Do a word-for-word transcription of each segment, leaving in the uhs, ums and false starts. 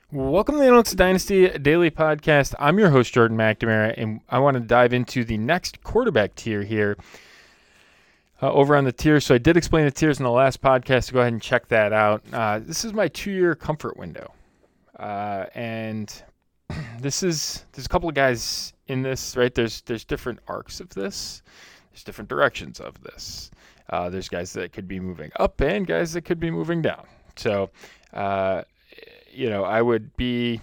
Welcome to the Analytics Dynasty Daily Podcast. I'm your host, Jordan McNamara, and I want to dive into the next quarterback tier here uh, over on the tiers. So I did explain the tiers in the last podcast, so go ahead and check that out. Uh, this is my two-year comfort window. Uh, and this is, there's a couple of guys in this, right? There's, there's different arcs of this. There's different directions of this. Uh, there's guys that could be moving up and guys that could be moving down. So, uh, you know, I would be,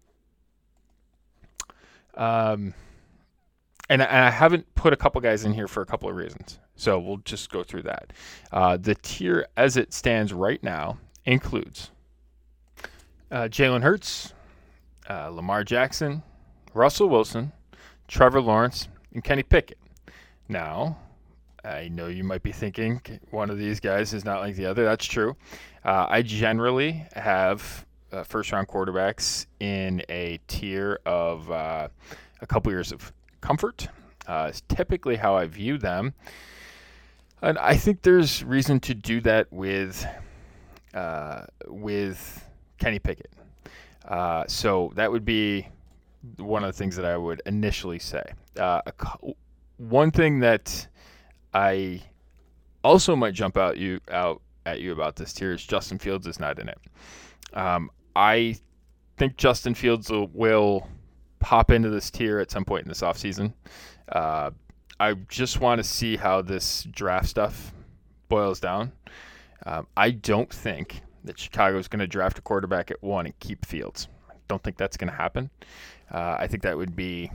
um, and, and I haven't put a couple guys in here for a couple of reasons. So we'll just go through that. Uh, the tier as it stands right now includes uh, Jalen Hurts, uh, Lamar Jackson, Russell Wilson, Trevor Lawrence, and Kenny Pickett. Now, I know you might be thinking one of these guys is not like the other. That's true. Uh, I generally have Uh, first-round quarterbacks in a tier of uh, a couple years of comfort. Uh, it's typically how I view them. And I think there's reason to do that with uh, with Kenny Pickett. Uh, so that would be one of the things that I would initially say. Uh, a, one thing that I also might jump out you out at you about this tier is Justin Fields is not in it. Um, I think Justin Fields will, will pop into this tier at some point in this offseason. Uh, I just want to see how this draft stuff boils down. Um, I don't think that Chicago is going to draft a quarterback at one and keep Fields. I don't think that's going to happen. Uh, I think that would be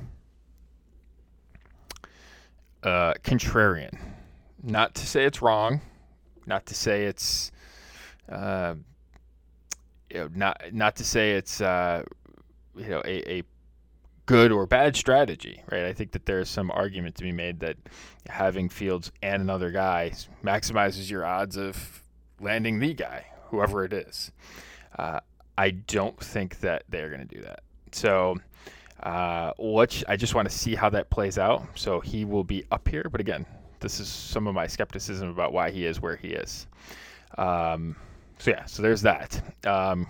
uh, contrarian. Not to say it's wrong. Not to say it's... Uh, You know, not not to say it's uh, you know a, a good or bad strategy, right? I think that there's some argument to be made that having Fields and another guy maximizes your odds of landing the guy, whoever it is. Uh, I don't think that they're going to do that. So, uh, what I just want to see how that plays out. So he will be up here, but again, this is some of my skepticism about why he is where he is. Um, So yeah, so there's that. Um,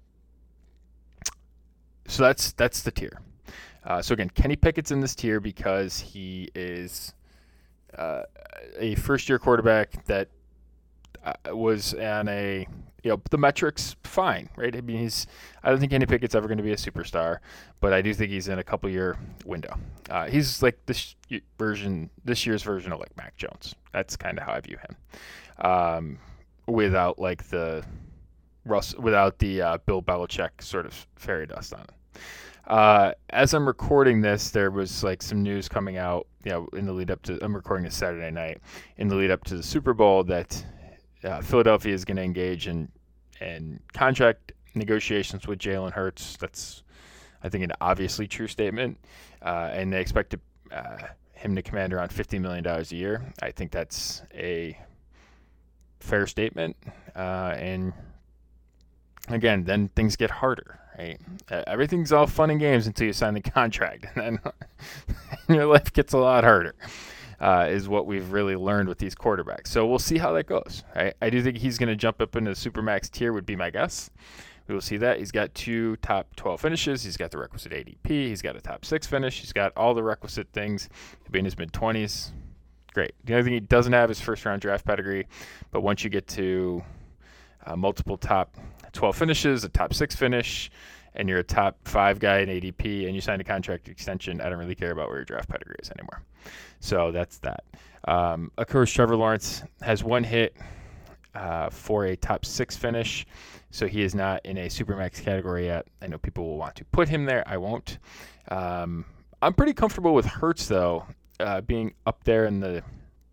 so that's that's the tier. Uh, so again, Kenny Pickett's in this tier because he is uh, a first-year quarterback that uh, was on a you know the metrics fine, right? I mean, he's I don't think Kenny Pickett's ever going to be a superstar, but I do think he's in a couple-year window. Uh, he's like this version, this year's version of like Mac Jones. That's kind of how I view him. Um, without like the Russ, without the uh, Bill Belichick sort of fairy dust on it. Uh, as I'm recording this, there was like some news coming out, you know, in the lead up to, I'm recording this Saturday night, in the lead up to the Super Bowl that uh, Philadelphia is going to engage in, in contract negotiations with Jalen Hurts. That's, I think, an obviously true statement. Uh, and they expect to, uh, him to command around fifty million dollars a year. I think that's a fair statement. Uh, and again, then things get harder, right? Uh, everything's all fun and games until you sign the contract, and then your life gets a lot harder, uh, is what we've really learned with these quarterbacks. So we'll see how that goes. Right? I do think he's going to jump up into the Supermax tier would be my guess. We will see that. He's got two top twelve finishes. He's got the requisite A D P. He's got a top six finish. He's got all the requisite things. He'll be in his mid-twenties. Great. The only thing he doesn't have is first-round draft pedigree, but once you get to uh, multiple top twelve finishes, a top six finish, and you're a top five guy in A D P, and you sign a contract extension, I don't really care about where your draft pedigree is anymore. So that's that. Um, of course, Trevor Lawrence has one hit uh, for a top six finish, so he is not in a Supermax category yet. I know people will want to put him there. I won't. Um, I'm pretty comfortable with Hurts, though. Uh, being up there in the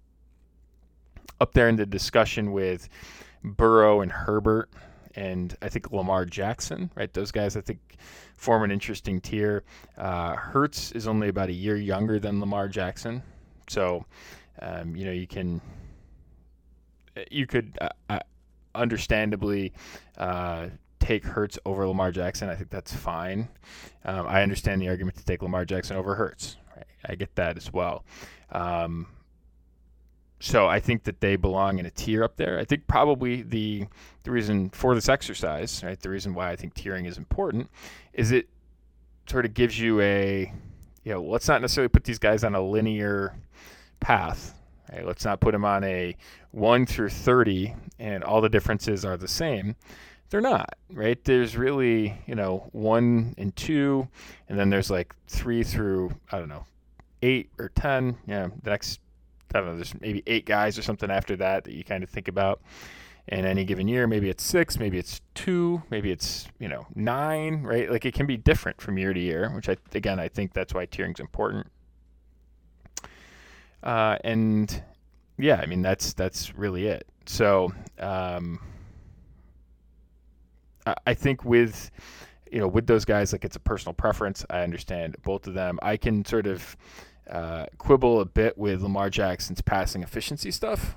up there in the discussion with Burrow and Herbert, and I think Lamar Jackson, right? Those guys I think form an interesting tier. Uh, Hurts is only about a year younger than Lamar Jackson, so um, you know you can you could uh, uh, understandably uh, take Hurts over Lamar Jackson. I think that's fine. Um, I understand the argument to take Lamar Jackson over Hurts. I get that as well. Um, so I think that they belong in a tier up there. I think probably the the reason for this exercise, right, the reason why I think tiering is important is it sort of gives you a, you know, let's not necessarily put these guys on a linear path. Right? Let's not put them on a one through thirty and all the differences are the same. They're not, right? There's really, you know, one and two, and then there's like three through, I don't know, eight or ten. Yeah, the next, I don't know, there's maybe eight guys or something after that that you kind of think about in any given year. Maybe it's six, maybe it's two, maybe it's, you know, nine, right? Like it can be different from year to year, which I, again, I think that's why tiering is important. Uh, and yeah, I mean, that's, that's really it. So, um, I, I think with, you know, with those guys, like it's a personal preference. I understand both of them. I can sort of, uh, quibble a bit with Lamar Jackson's passing efficiency stuff.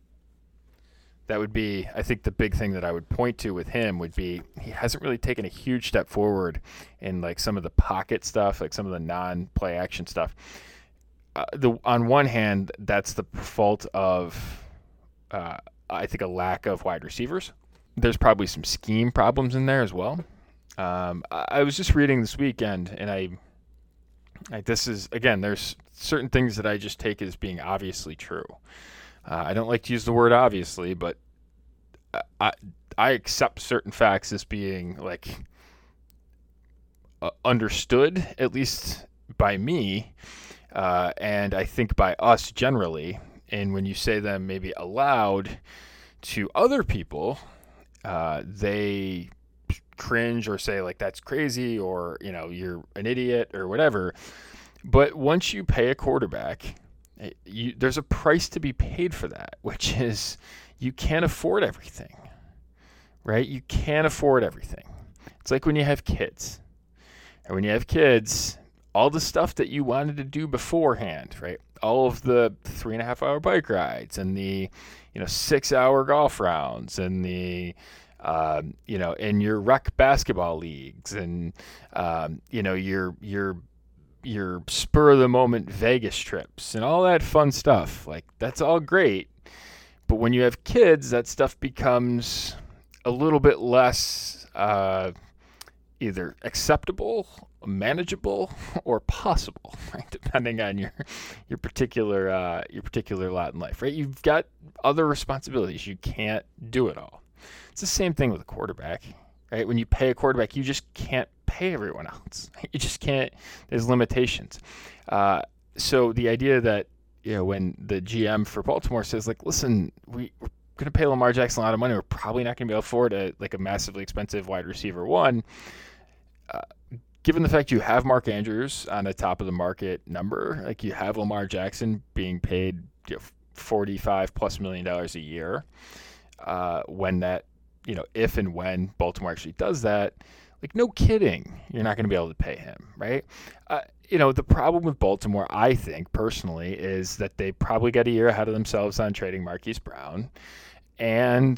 That would be, I think the big thing that I would point to with him would be he hasn't really taken a huge step forward in like some of the pocket stuff, like some of the non-play action stuff. Uh, the on one hand, that's the fault of, uh, I think, a lack of wide receivers. There's probably some scheme problems in there as well. Um, I, I was just reading this weekend, and I, I, this is, again, there's certain things that I just take as being obviously true. Uh, I don't like to use the word obviously, but I I accept certain facts as being like uh, understood, at least by me, uh, and I think by us generally. And when you say them maybe aloud to other people, uh, they cringe or say like that's crazy or, you know, you're an idiot or whatever. But once you pay a quarterback, You, there's a price to be paid for that, which is you can't afford everything, right? You can't afford everything. It's like when you have kids. And when you have kids, all the stuff that you wanted to do beforehand, right? All of the three and a half hour bike rides and the, you know, six hour golf rounds and the, um, you know, and your rec basketball leagues and, um, you know, your, your, your spur of the moment Vegas trips and all that fun stuff. Like that's all great. But when you have kids, that stuff becomes a little bit less uh, either acceptable, manageable, or possible, right? Depending on your your particular uh, your particular lot in life, right? You've got other responsibilities. You can't do it all. It's the same thing with a quarterback. Right? When you pay a quarterback, you just can't pay everyone else. You just can't. There's limitations. Uh, so the idea that, you know, when the G M for Baltimore says, like, listen, we, we're going to pay Lamar Jackson a lot of money. We're probably not going to be able to afford a, like a massively expensive wide receiver one. Uh, given the fact you have Mark Andrews on a top of the market number, like you have Lamar Jackson being paid, you know, forty-five plus million dollars a year, uh, when that, you know, if and when Baltimore actually does that, like, no kidding, you're not going to be able to pay him, right? Uh, you know, the problem with Baltimore, I think, personally, is that they probably got a year ahead of themselves on trading Marquise Brown, and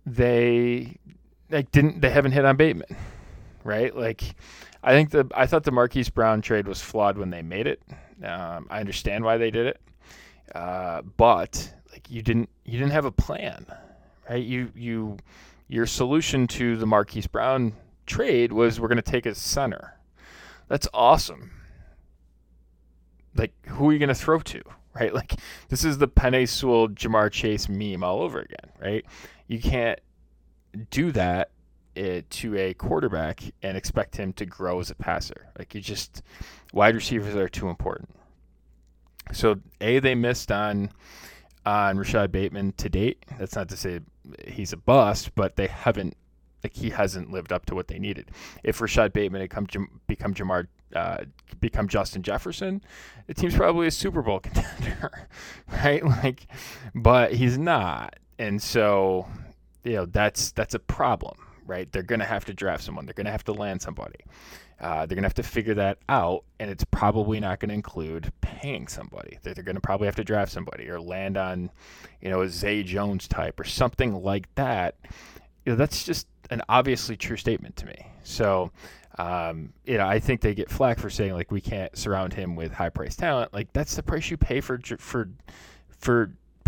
they, like, didn't, they haven't hit on Bateman, right? Like, I think the, I thought the Marquise Brown trade was flawed when they made it. Um, I understand why they did it, uh, but, like, you didn't, you didn't have a plan, right? You, you, Your solution to the Marquise Brown trade was we're going to take a center. That's awesome. Like, who are you going to throw to, right? Like, this is the Penei Sewell, Jamar Chase meme all over again, right? You can't do that uh, to a quarterback and expect him to grow as a passer. Like, you just, wide receivers are too important. So, A, they missed on on Rashad Bateman to date. That's not to say he's a bust, but they haven't, like, he hasn't lived up to what they needed. If Rashad Bateman had come become Jamar, uh, become Justin Jefferson, the team's probably a Super Bowl contender, right? Like, but he's not, and so, you know, that's that's a problem, right? They're going to have to draft someone. They're going to have to land somebody. Uh, they're going to have to figure that out, and it's probably not going to include paying somebody. They're, they're going to probably have to draft somebody or land on, you know, a Zay Jones type or something like that. You know, that's just an obviously true statement to me. So, um, you know, I think they get flack for saying, like, we can't surround him with high-priced talent. Like, that's the price you pay for for for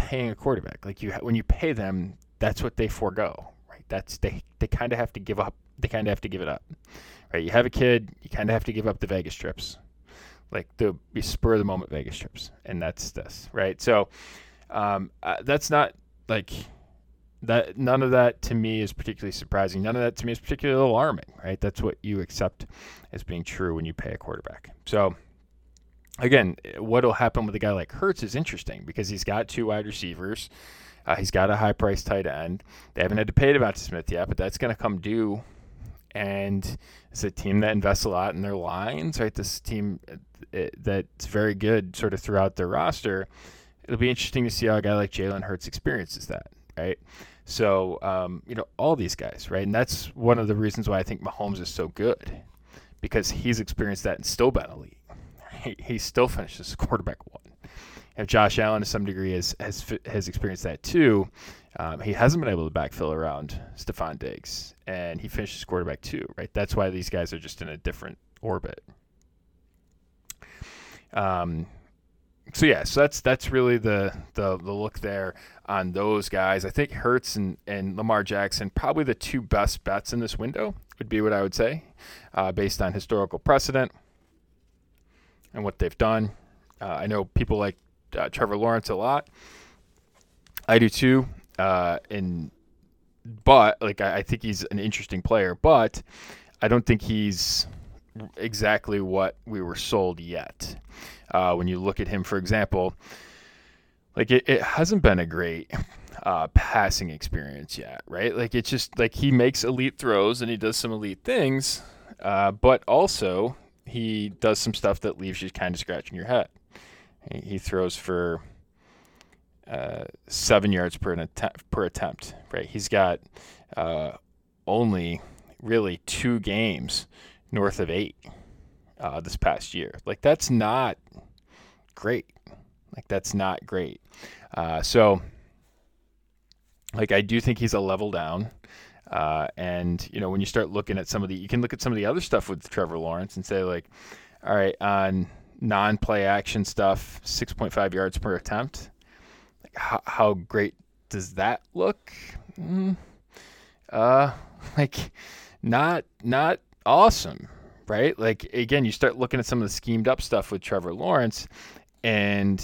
paying a quarterback. Like you, when you pay them, that's what they forego, right? That's they they kind of have to give up. They kind of have to give it up, right? You have a kid, you kind of have to give up the Vegas trips, like the spur of the moment Vegas trips, and that's this, right? So um, uh, that's not like that. None of that to me is particularly surprising. None of that to me is particularly alarming, right? That's what you accept as being true when you pay a quarterback. So again, what'll happen with a guy like Hurts is interesting because he's got two wide receivers. Uh, he's got a high-priced tight end. They haven't had to pay Devonta Smith yet, but that's going to come due. And it's a team that invests a lot in their lines, right? This team that's very good sort of throughout their roster. It'll be interesting to see how a guy like Jalen Hurts experiences that, right? So, um, you know, all these guys, right? And that's one of the reasons why I think Mahomes is so good, because he's experienced that and still been elite. He, he still finishes quarterback one. And Josh Allen, to some degree, has has, has experienced that too. Um, he hasn't been able to backfill around Stephon Diggs, and he finishes quarterback two, right? That's why these guys are just in a different orbit. Um, so yeah, so that's that's really the, the the look there on those guys. I think Hurts and, and Lamar Jackson, probably the two best bets in this window, would be what I would say, uh, based on historical precedent and what they've done. Uh, I know people like uh, Trevor Lawrence a lot. I do too. Uh, and but like I, I think he's an interesting player, but I don't think he's exactly what we were sold yet. Uh, when you look at him, for example, like it, it hasn't been a great uh, passing experience yet, right? Like it's just like he makes elite throws and he does some elite things, uh, but also he does some stuff that leaves you kind of scratching your head. He, he throws for uh, seven yards per an attempt, per attempt, right? He's got uh, only really two games north of eight uh, this past year. Like that's not great. Like that's not great. Uh, so, like I do think he's a level down. Uh, and you know when you start looking at some of the, you can look at some of the other stuff with Trevor Lawrence and say like, all right, on non-play action stuff, six point five yards per attempt. Like how, how great does that look? Mm, uh, like not not awesome, right? Like again, you start looking at some of the schemed up stuff with Trevor Lawrence, and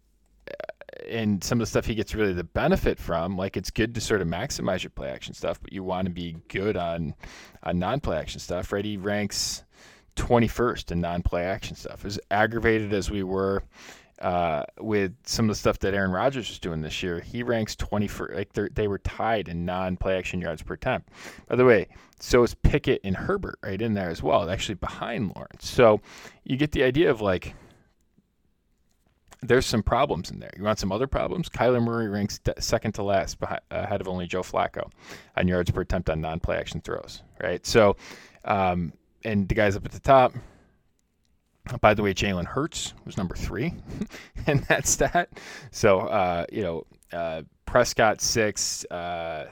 and some of the stuff he gets really the benefit from. Like it's good to sort of maximize your play action stuff, but you want to be good on on non-play action stuff, right? He ranks twenty-first in non-play action stuff. As aggravated as we were uh, with some of the stuff that Aaron Rodgers was doing this year, he ranks twenty-first. Like they were tied in non-play action yards per attempt. By the way, so is Pickett and Herbert right in there as well, actually behind Lawrence. So you get the idea of like, there's some problems in there. You want some other problems? Kyler Murray ranks second to last, behind, ahead of only Joe Flacco on yards per attempt on non-play action throws, right? So, um, and the guys up at the top, by the way, Jalen Hurts was number three in that stat. So, uh, you know, uh, Prescott six, uh,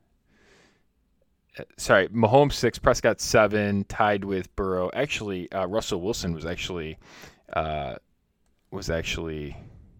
sorry, Mahomes six, Prescott seven, tied with Burrow. Actually, uh, Russell Wilson was actually uh, was actually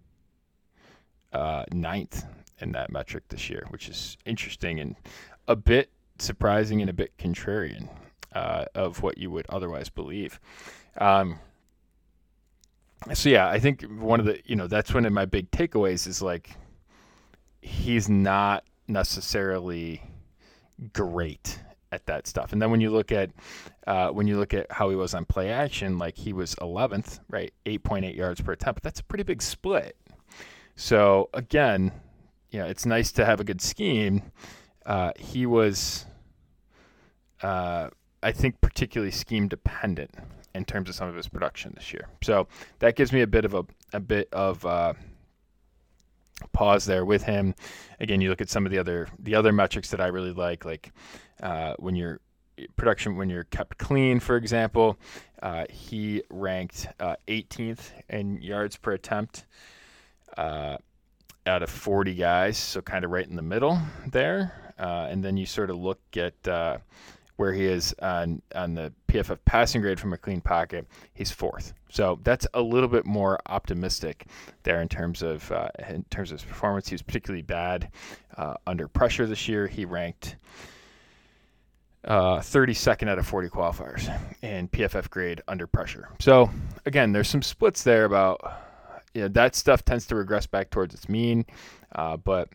uh, ninth in that metric this year, which is interesting and a bit surprising and a bit contrarian uh, of what you would otherwise believe. Um, so yeah, I think one of the, you know, that's one of my big takeaways is like, he's not necessarily great at that stuff. And then when you look at uh, when you look at how he was on play action, like he was eleventh, right, eight point eight yards per attempt. But that's a pretty big split. So again, you know, it's nice to have a good scheme. Uh, he was, uh, I think, particularly scheme dependent in terms of some of his production this year. So that gives me a bit of a a bit of uh, pause there with him. Again, you look at some of the other the other metrics that I really like, like uh, when you're production when you're kept clean, for example. Uh, he ranked uh, eighteenth in yards per attempt uh, out of forty guys, so kind of right in the middle there. Uh, and then you sort of look at uh, where he is on on the P F F passing grade from a clean pocket, he's fourth. So that's a little bit more optimistic there in terms of uh, in terms of his performance. He was particularly bad uh, under pressure this year. He ranked uh, thirty-second out of forty qualifiers in P F F grade under pressure. So again, there's some splits there about, you know, that stuff tends to regress back towards its mean, uh, but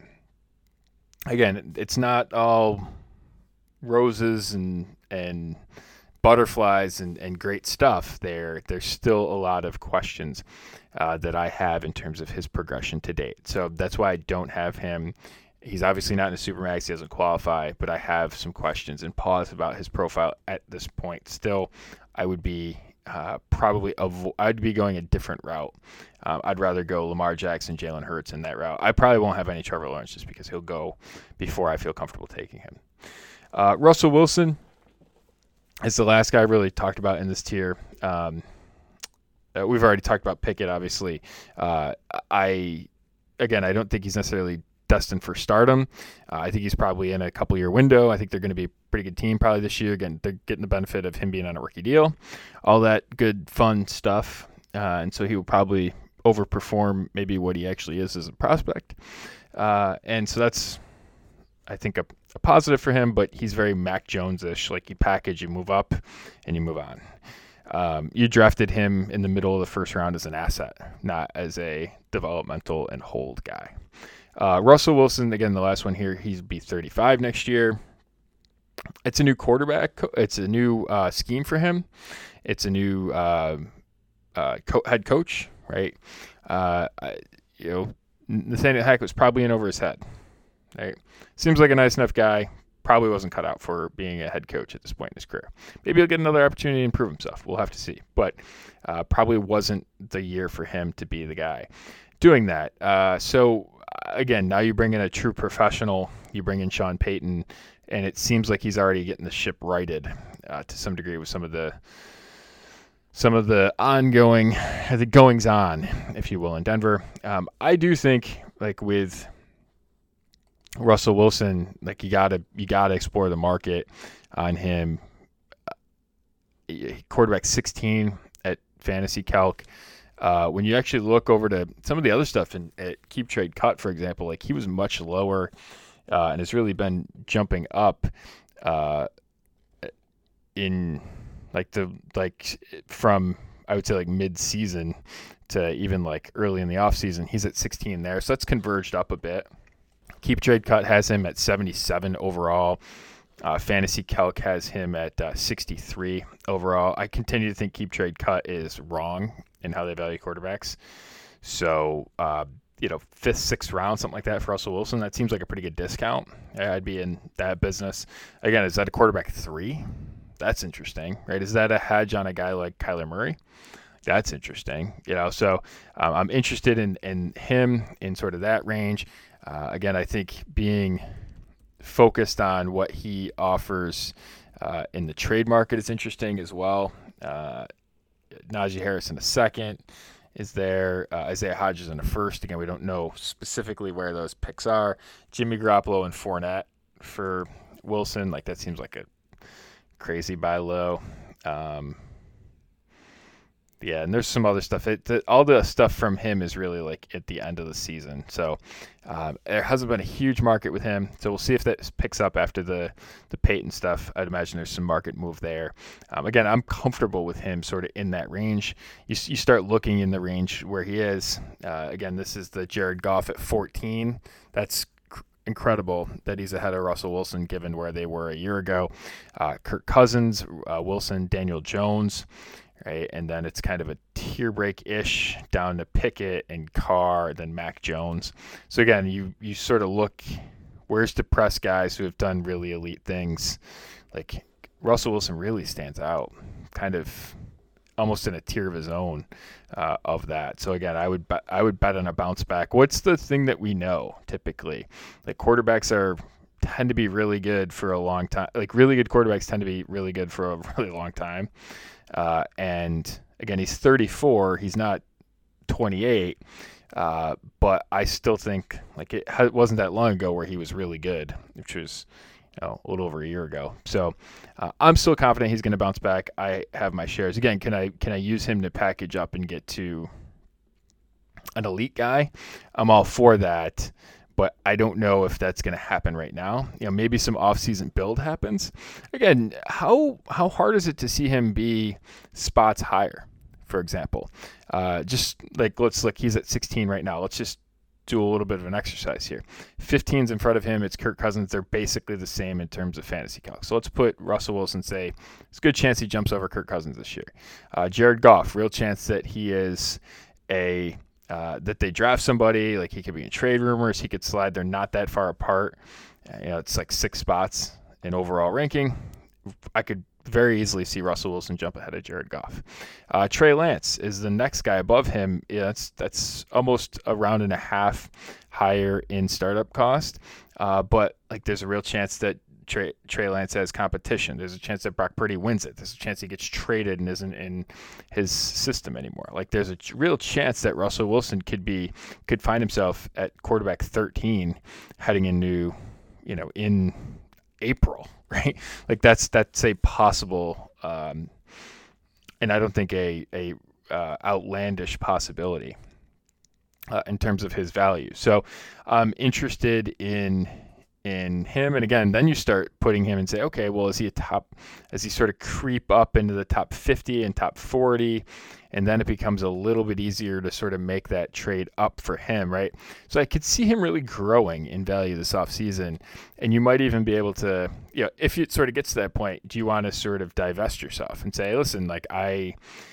again, it's not all roses and and butterflies and, and great stuff there. There's still a lot of questions uh, that I have in terms of his progression to date. So that's why I don't have him. He's obviously not in a Supermax. He doesn't qualify, but I have some questions and pause about his profile at this point. Still, I would be uh, probably avo- I'd be going a different route. Um, I'd rather go Lamar Jackson, Jalen Hurts in that route. I probably won't have any Trevor Lawrence just because he'll go before I feel comfortable taking him. Uh, Russell Wilson is the last guy I really talked about in this tier. Um, uh, we've already talked about Pickett, obviously. Uh, I, again, I don't think he's necessarily destined for stardom. Uh, I think he's probably in a couple-year window. I think they're going to be a pretty good team probably this year. Again, they're getting the benefit of him being on a rookie deal. All that good, fun stuff. Uh, and so he will probably overperform maybe what he actually is as a prospect. Uh, and so that's, I think, a, a positive for him, but he's very Mac Jones-ish. Like, you package, you move up, and you move on. Um, you drafted him in the middle of the first round as an asset, not as a developmental and hold guy. Uh, Russell Wilson, again, the last one here, he'd be thirty-five next year. It's a new quarterback. It's a new uh, scheme for him. It's a new uh, uh, co- head coach, right? Uh, you know, Nathaniel Hackett was probably in over his head. Right? Seems like a nice enough guy. Probably wasn't cut out for being a head coach at this point in his career. Maybe he'll get another opportunity to improve himself. We'll have to see. But uh, probably wasn't the year for him to be the guy doing that. Uh, so, again, now you bring in a true professional. You bring in Sean Payton, and it seems like he's already getting the ship righted uh, to some degree with some of the some of the ongoing, the goings on, if you will, in Denver. Um, I do think, like with Russell Wilson, like you gotta you gotta explore the market on him. Quarterback sixteen at Fantasy Calc. Uh, when you actually look over to some of the other stuff in at Keep Trade Cut, for example, like he was much lower uh, and has really been jumping up uh, in like the like from I would say like mid season to even like early in the off season. He's at sixteen there, so that's converged up a bit. Keep Trade Cut has him at seventy-seven overall. Uh, Fantasy Calc has him at uh, sixty-three overall. I continue to think Keep Trade Cut is wrong in how they value quarterbacks. So, uh, you know, fifth, sixth round, something like that for Russell Wilson, that seems like a pretty good discount. I'd be in that business. Again, is that a quarterback three? That's interesting, right? Is that a hedge on a guy like Kyler Murray? That's interesting, you know. So um, I'm interested in, in him in sort of that range. Uh, again, I think being focused on what he offers uh, in the trade market is interesting as well. Uh, Najee Harris in a second is there. Uh, Isaiah Hodgins in a first. Again, we don't know specifically where those picks are. Jimmy Garoppolo and Fournette for Wilson. Like, that seems like a crazy buy low. Um, Yeah, and there's some other stuff. It, the, all the stuff from him is really like at the end of the season. So um, there hasn't been a huge market with him. So we'll see if that picks up after the, the Peyton stuff. I'd imagine there's some market move there. Um, again, I'm comfortable with him sort of in that range. You, you start looking in the range where he is. Uh, again, this is the Jared Goff at fourteen. That's cr- incredible that he's ahead of Russell Wilson given where they were a year ago. Uh, Kirk Cousins, uh, Wilson, Daniel Jones. Right, and then it's kind of a tier break-ish down to Pickett and Carr, then Mac Jones. So again, you you sort of look, where's the press guys who have done really elite things? Like Russell Wilson really stands out, kind of almost in a tier of his own uh, of that. So again, I would bet, I would bet on a bounce back. What's the thing that we know typically? Like quarterbacks are tend to be really good for a long time. Like really good quarterbacks tend to be really good for a really long time. Uh, and again, he's thirty-four. He's not twenty-eight. Uh, but I still think like it ha- wasn't that long ago where he was really good, which was oh, a little over a year ago. So uh, I'm still confident he's going to bounce back. I have my shares. Again, can I can I use him to package up and get to an elite guy? I'm all for that, but I don't know if that's going to happen right now. You know, maybe some offseason build happens. Again, how how hard is it to see him be spots higher, for example? Uh, just like, let's look, he's at sixteen right now. Let's just do a little bit of an exercise here. fifteen's in front of him. It's Kirk Cousins. They're basically the same in terms of fantasy calc. So let's put Russell Wilson, say, it's a good chance he jumps over Kirk Cousins this year. Uh, Jared Goff, real chance that he is a Uh, that they draft somebody, like he could be in trade rumors, he could slide. They're not that far apart. Uh, you know, it's like six spots in overall ranking. I could very easily see Russell Wilson jump ahead of Jared Goff. Uh, Trey Lance is the next guy above him. Yeah, that's that's almost a round and a half higher in startup cost. Uh, but like, there's a real chance that Trey, Trey Lance has competition. There's a chance that Brock Purdy wins it. There's a chance he gets traded and isn't in his system anymore. Like, there's a ch- real chance that Russell Wilson could be could find himself at quarterback thirteen heading into, you know, in April, right? Like, that's that's a possible, um, and I don't think a a uh, outlandish possibility uh, in terms of his value. So I'm interested in. in him. And again, then you start putting him and say, okay, well, is he a top, as he sort of creep up into the top fifty and top forty? And then it becomes a little bit easier to sort of make that trade up for him, right? So I could see him really growing in value this offseason. And you might even be able to, you know, if it sort of gets to that point, do you want to sort of divest yourself and say, listen, like I,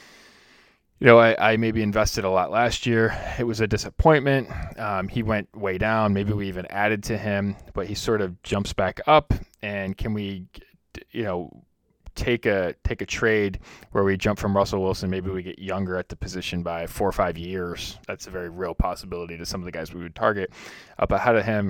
You know, I, I maybe invested a lot last year. It was a disappointment. Um, he went way down. Maybe we even added to him, but he sort of jumps back up. And can we, you know, take a take a trade where we jump from Russell Wilson? Maybe we get younger at the position by four or five years. That's a very real possibility to some of the guys we would target up ahead of him.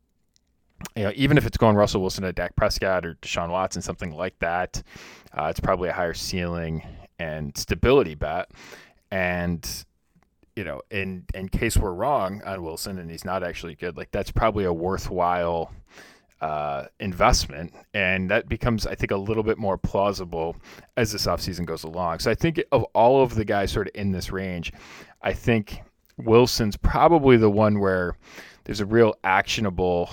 You know, even if it's going Russell Wilson to Dak Prescott or Deshaun Watson, something like that, uh, it's probably a higher ceiling and stability bet. And, you know, in in case we're wrong on Wilson and he's not actually good, like that's probably a worthwhile uh, investment. And that becomes, I think, a little bit more plausible as this offseason goes along. So I think of all of the guys sort of in this range, I think Wilson's probably the one where there's a real actionable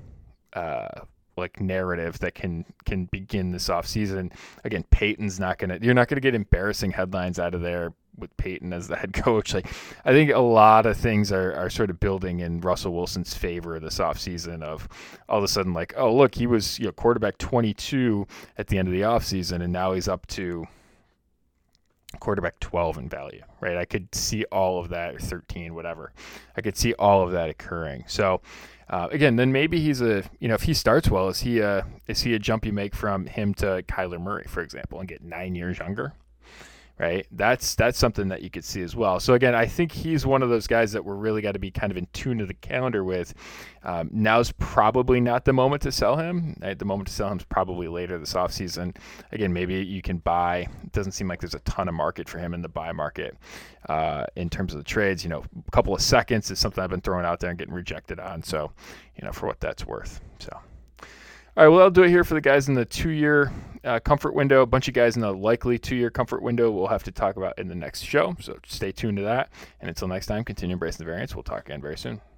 uh like narrative that can can begin this offseason. Again, Peyton's not gonna you're not gonna get embarrassing headlines out of there with Peyton as the head coach. Like, I think a lot of things are, are sort of building in Russell Wilson's favor this offseason of all of a sudden, like, oh look, he was, you know, quarterback twenty-two at the end of the offseason and now he's up to quarterback twelve in value, right? I could see all of that, or thirteen, whatever. I could see all of that occurring. So Uh, again, then maybe he's a, you know, if he starts well, is he a, is he a jump you make from him to Kyler Murray, for example, and get nine years younger, right? That's that's something that you could see as well. So again, I think he's one of those guys that we're really got to be kind of in tune to the calendar with. Um, now's probably not the moment to sell him. Right? The moment to sell him is probably later this offseason. Again, maybe you can buy. It doesn't seem like there's a ton of market for him in the buy market uh, in terms of the trades. You know, a couple of seconds is something I've been throwing out there and getting rejected on. So, you know, for what that's worth. So. All right, well, I'll do it here for the guys in the two-year uh, comfort window. A bunch of guys in the likely two-year comfort window we'll have to talk about in the next show, so stay tuned to that. And until next time, continue embracing the variance. We'll talk again very soon.